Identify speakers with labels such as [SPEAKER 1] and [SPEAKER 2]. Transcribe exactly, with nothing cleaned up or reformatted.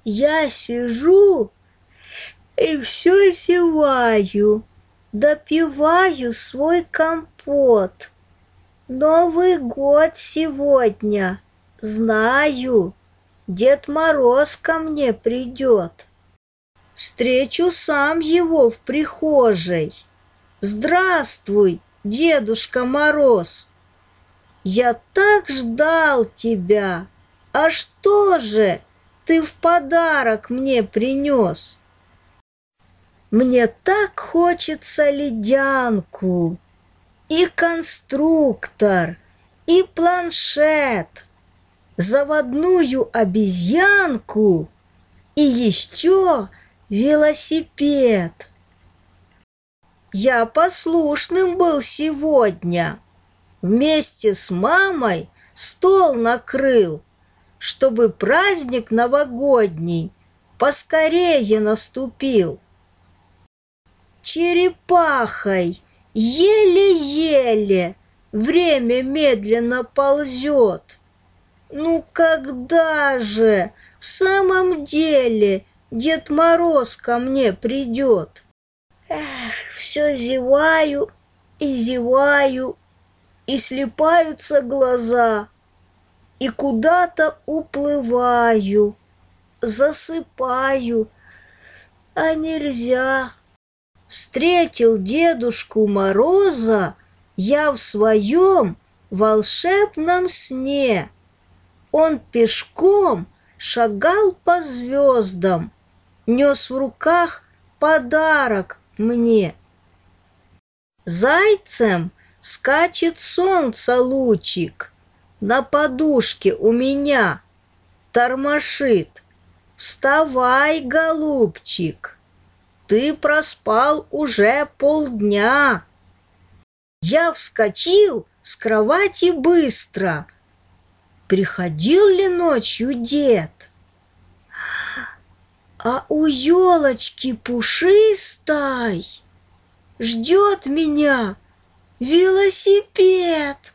[SPEAKER 1] Я сижу и все зеваю, допиваю свой компот. Новый год сегодня, знаю, Дед Мороз ко мне придет. Встречу сам его в прихожей. Здравствуй, Дедушка Мороз! Я так ждал тебя, а что же ты в подарок мне принес? Мне так хочется ледянку, и конструктор, и планшет, заводную обезьянку и еще велосипед. Я послушным был сегодня, вместе с мамой стол накрыл, чтобы праздник новогодний поскорее наступил. Черепахой еле-еле время медленно ползет. Ну когда же в самом деле Дед Мороз ко мне придет? Эх, все зеваю и зеваю, и слипаются глаза, и куда-то уплываю, засыпаю, а нельзя. Встретил Дедушку Мороза я в своем волшебном сне. Он пешком шагал по звездам, нес в руках подарок мне. Зайцем скачет солнце лучик, на подушке у меня тормошит. Вставай, голубчик, ты проспал уже полдня. Я вскочил с кровати быстро. Приходил ли ночью дед? А у елочки пушистой ждет меня велосипед.